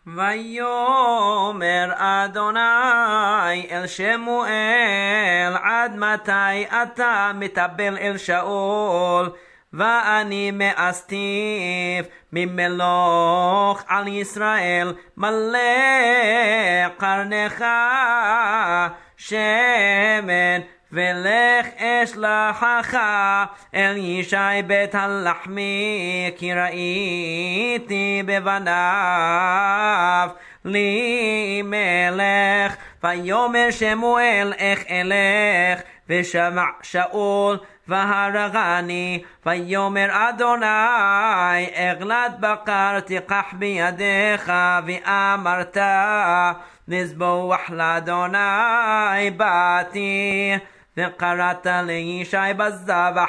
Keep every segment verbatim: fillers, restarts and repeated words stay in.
ויאמר אדוני אל שמואל עד מתי אתה מטבל אל שאול ואני מאסתיו ממלוך על ישראל מלא קרנך שמן ולך אשלחך אל ישי בית הלחמי כי ראיתי בבניו לי מלך. ויאמר שמואל איך אלך ושמע שאול והרגני. ויאמר אדוני עגלת בקר תיקח בידיך ואמרת לזבוח לאדוני באתי וקראת לישי בזבח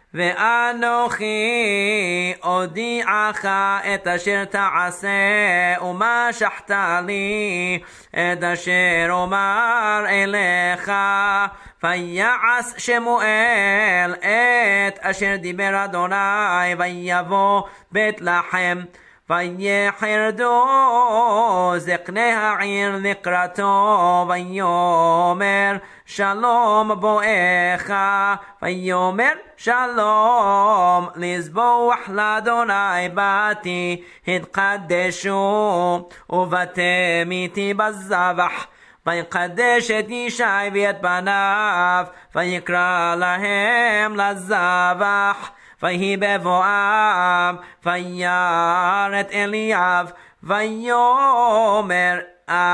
ואנוכי אודיעך את אשר תעשה ומשחת לי את אשר אומר אליך. ויעש שמואל את אשר דיבר אדוני ויבוא בית לחם ויחרדו זקני העיר לקראתו ויאמר שלום בואך. ויאמר שלום לזבוח לאדוני באתי התקדשו ובאתם איתי בזבח. ויקדש את ישי ואת בניו ויקרא להם לזבח. ויהי בבואם וירא את אליאב ויאמר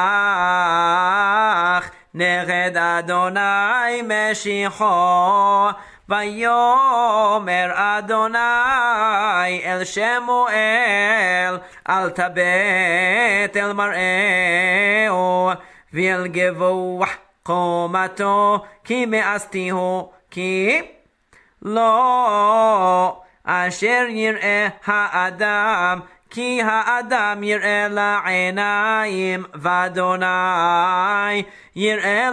אך נכד אדוני משיחו. ויאמר אדוני אל שמואל אל תבט אל מראהו ואל גבוח קומתו כי מאסתיהו כי לא אשר יראה האדם כי האדם יראה לעיניים ואדוני יראה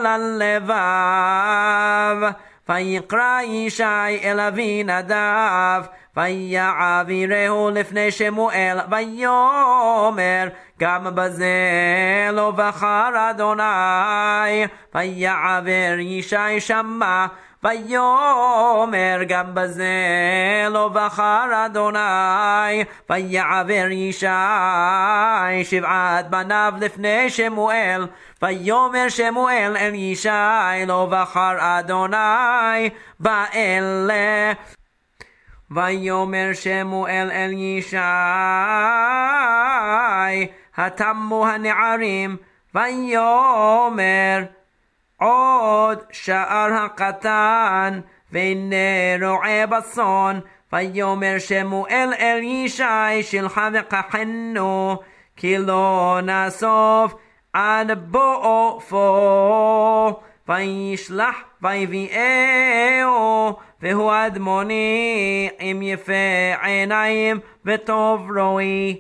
ללבב. ויקרא ישי אל אבינדב ויעבירהו לפני שמואל ויאמר גם בזה לא בחר אדוני. ויעביר ישי שמה ויאמר גם בזה לא בחר אדוני. ויעביר ישי שבעת בניו לפני שמואל. ויאמר שמואל אל ישי לא בחר אדוני באלה. ויאמר שמואל אל ישי התמו הנערים. ויאמר עוד שאר הקטן והנה רועה בצאן. ויאמר שמואל אל ישי שלחה וקחנו כי לא נאסוף עד בואו. וישלח ויביאהו והוא אדמוני עם יפה עיניים וטוב רואי.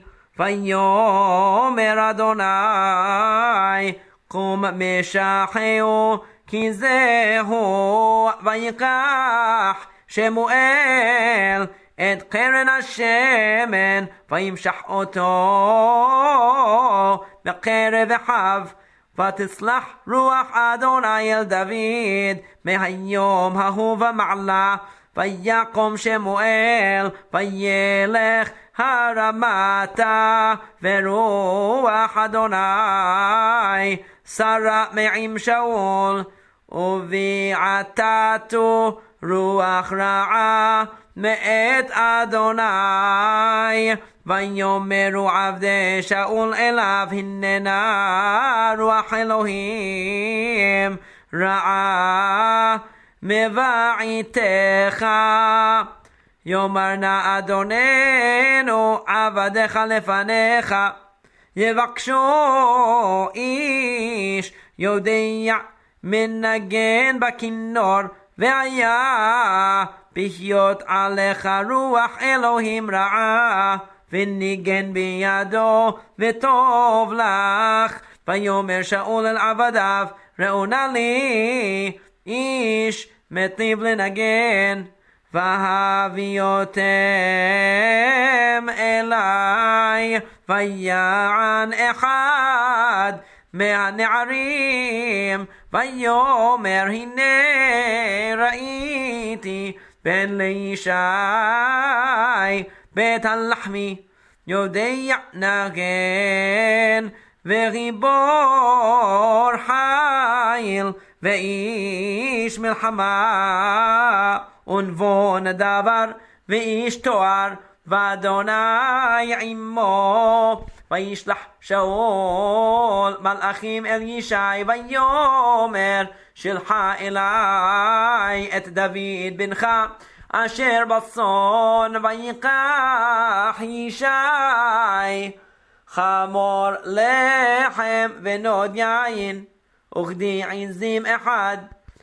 ויאמר אדוני קום משחהו כי זהו. ויקח שמואל את קרן השמן וימשח אותו בקרב אחיו. ותצלח רוח אדוני אל דוד מהיום ההוא ומעלה. ויקום שמואל וילך הרמתה ורוח אדוני שרה מעם שאול וביעתתו רוח רעה מאת אדוני. ויאמרו עבדי שאול אליו הננה רוח אלוהים רעה מבעיתך. יאמר נא אדוננו עבדיך לפניך יבקשו איש יודע מנגן בכינור והיה בחיות עליך רוח אלוהים רעה וניגן בידו וטוב לך. ויאמר שאול אל עבדיו ראו נא לי איש מטיב לנגן. והביאותם אליי, ויען אחד מהנערים, ויאמר הנה ראיתי בן לישי בית הלחמי יודע נגן וגיבור חיל ואיש מלחמה ונבון דבר ואיש תואר ואדוני עמו. וישלח שאול מלאכים אל ישי ויאמר שלחה אלי את דוד בנך אשר בצאן, ויקח ישי חמור לחם ונוד יין וכדי עזים אחד,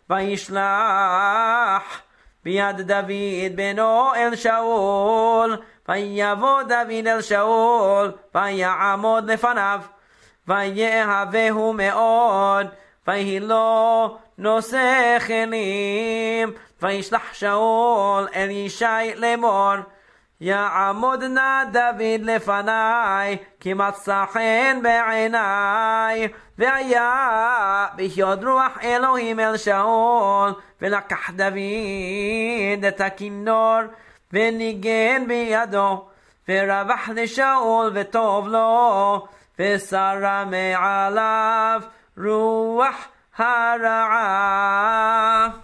וישלח ביד דוד בנו אל שאול, ויבוא דוד אל שאול ויעמוד לפניו ויאהבהו מאוד, ויהי לו נושא כלים. וישלח שאול אל ישי לאמור יעמוד נא דוד לפני כי מצא חן בעיני. והיה בהיות רוח אלוהים אל שאול, ולקח דוד את הכינור וניגן בידו, ורווח לשאול וטוב לו, וסרה מעליו רוח הרעה.